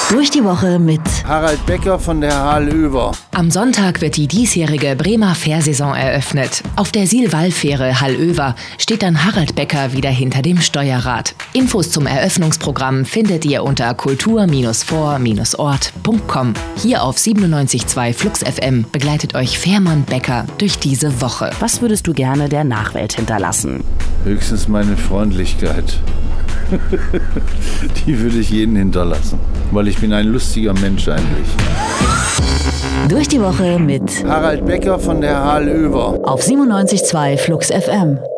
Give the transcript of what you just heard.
Durch die Woche mit Harald Becker von der Hallöver. Am Sonntag wird die diesjährige Bremer Fährsaison eröffnet. Auf der Silwall-Fähre Hallöver steht dann Harald Becker wieder hinter dem Steuerrad. Infos zum Eröffnungsprogramm findet ihr unter kultur-vor-ort.com. Hier auf 97.2 Flux FM begleitet euch Fährmann Becker durch diese Woche. Was würdest du gerne der Nachwelt hinterlassen? Höchstens meine Freundlichkeit. Die würde ich jedem hinterlassen, weil ich bin ein lustiger Mensch eigentlich. Durch die Woche mit Harald Becker von der Hallöver. auf 97.2 Flux FM.